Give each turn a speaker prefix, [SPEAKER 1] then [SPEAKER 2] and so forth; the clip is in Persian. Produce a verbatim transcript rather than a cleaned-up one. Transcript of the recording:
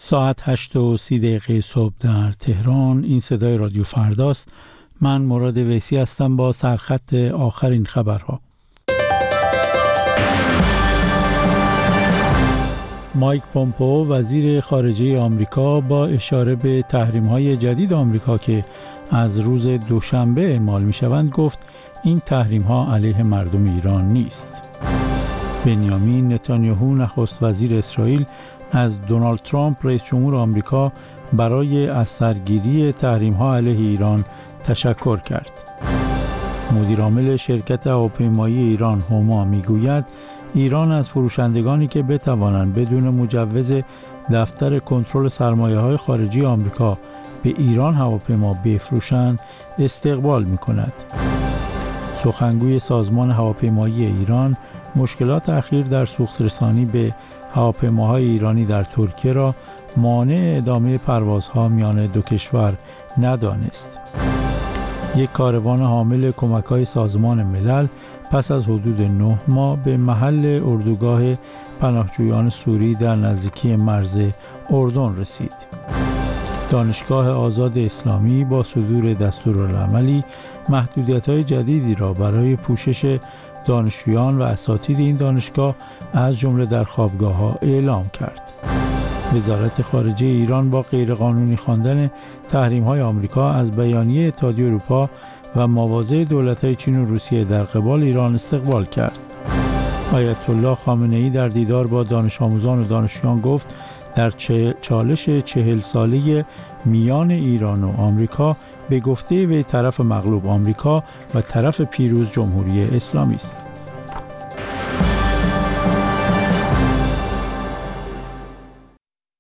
[SPEAKER 1] ساعت هشت و سی دقیقه صبح در تهران. این صدای رادیو فرداست. من مراد ویسی هستم با سرخط آخرین خبرها. مایک پومپئو وزیر خارجه آمریکا با اشاره به تحریم‌های جدید آمریکا که از روز دوشنبه اعمال می‌شوند گفت این تحریم‌ها علیه مردم ایران نیست. بنیامین نتانیاهو نخست وزیر اسرائیل از دونالد ترامپ رئیس جمهور آمریکا برای از سرگیری تحریم‌ها علیه ایران تشکر کرد. مدیر عامل شرکت هواپیمایی ایران هوما میگوید ایران از فروشندگانی که بتوانند بدون مجوز دفتر کنترل سرمایه‌های خارجی آمریکا به ایران هواپیما بفروشند استقبال می‌کند. سخنگوی سازمان هواپیمایی ایران مشکلات اخیر در سوخت‌رسانی به هواپیماهای ایرانی در ترکیه را مانع ادامه پروازها میان دو کشور ندانست. یک کاروان حامل کمک‌های سازمان ملل پس از حدود نه ماه به محل اردوگاه پناهجویان سوری در نزدیکی مرز اردن رسید. دانشگاه آزاد اسلامی با صدور دستورالعملی محدودیت‌های جدیدی را برای پوشش دانشجویان و اساتید این دانشگاه از جمله در خوابگاه‌ها اعلام کرد. وزارت خارجه ایران با غیرقانونی خواندن تحریم‌های آمریکا از بیانیه اتحادیه اروپا و مواضع دولت‌های چین و روسیه در قبال ایران استقبال کرد. آیت الله خامنه‌ای در دیدار با دانش آموزان و دانشجویان گفت در چالش چهل ساله میان ایران و آمریکا به گفته وی طرف مغلوب آمریکا و طرف پیروز جمهوری اسلامی است.